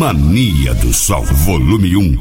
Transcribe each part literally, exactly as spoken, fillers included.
Mania do Sol, volume um.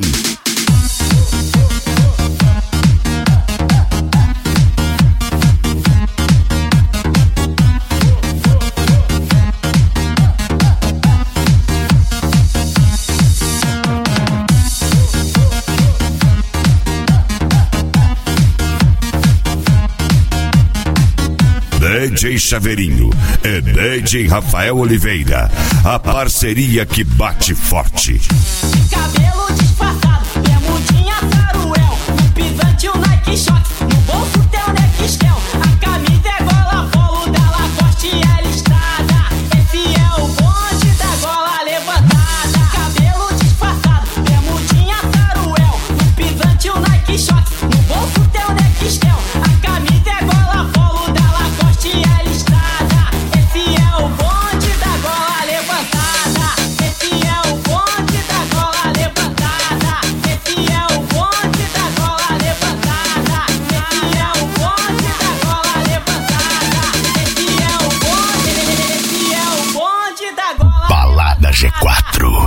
D J Chaveirinho e D J Rafael Oliveira, a parceria que bate forte. Cabelo disfarçado, bermudinha saruel, no pisante o Nike Shox, no bolso tem o Nextel, a camisa é gola polo da Lacoste e é listrada, esse é o bonde da gola levantada. Cabelo disfarçado, bermudinha saruel, no pisante o Nike Shox, no bolso tem o Nextel, a camisa é gola polo da Lacoste e é listrada, esse é o bonde da gola levantada, esse é o bonde da gola levantada, esse é o bonde da gola levantada, esse é o bonde da gola levantada, esse é o bonde, esse é o bonde da gola. Balada G quatro.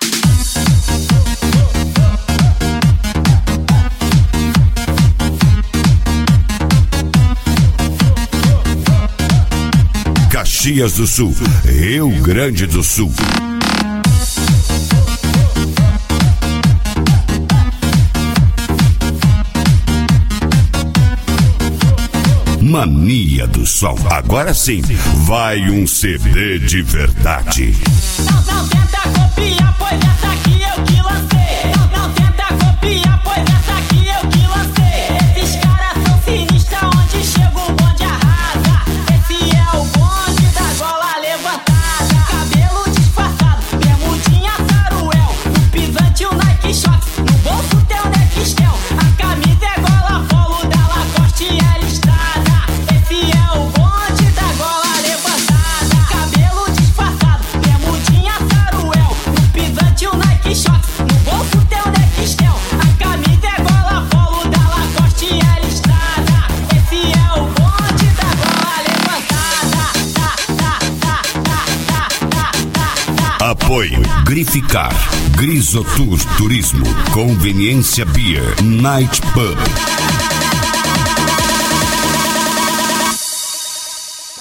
Caxias do Sul, Rio Grande do Sul. Mania do Sol. Agora sim, vai um C D de verdade. Não, não tenta copiar, pois essa aqui eu que lancei. Não, não tenta copiar, pois essa aqui eu que lancei. Esses caras são sinistros, onde chega o bonde arrasa. Esse é o bonde da gola levantada. Cabelo disfarçado, bermudinha saruel, no pisante o Nike Shox, no bolso tem o Nextel, a camisa é gola polo da Lacoste e é listrada. Esse é o bonde da gola levantada. Cabelo disfarçado, bermudinha saruel, no pisante o Nike Shox, no bolso tem o Nextel, a camisa é gola polo da Lacoste e é listrada. Esse é o bonde da gola levantada. Tá, tá, tá, tá, tá, tá, tá, tá. Apoio Grificar, Grisotour Turismo, Conveniência Beer, Night Pub.